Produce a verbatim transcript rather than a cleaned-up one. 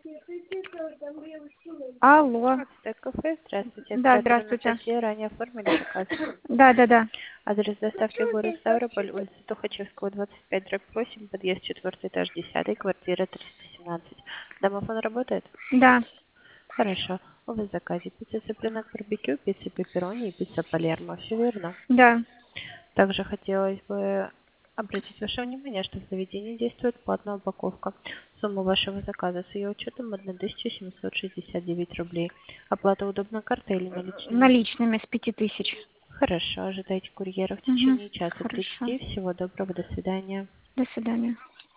Алло. Ацтек кафе, здравствуйте. Да, Оператор здравствуйте. Анастасия, ранее оформили заказ. Да, да, да. Адрес доставки город Ставрополь, улица Тухачевского, двадцать пять, дробь восемь, подъезд четвертый, этаж десятый, квартира триста семнадцать. Домофон работает? Да, Хорошо. У вас в заказе пицца цыпленок барбекю, пицца пепперони и пицца палермо. Все верно? да. Также хотелось бы обратить ваше внимание, что в заведении действует платная упаковка. Сумма вашего заказа с ее учетом тысяча семьсот шестьдесят девять рублей. Оплата удобна картой или наличными? Наличными с пяти тысяч. Хорошо, ожидайте курьера в Угу. течение часа Хорошо. тридцати. Всего доброго, до свидания. До свидания.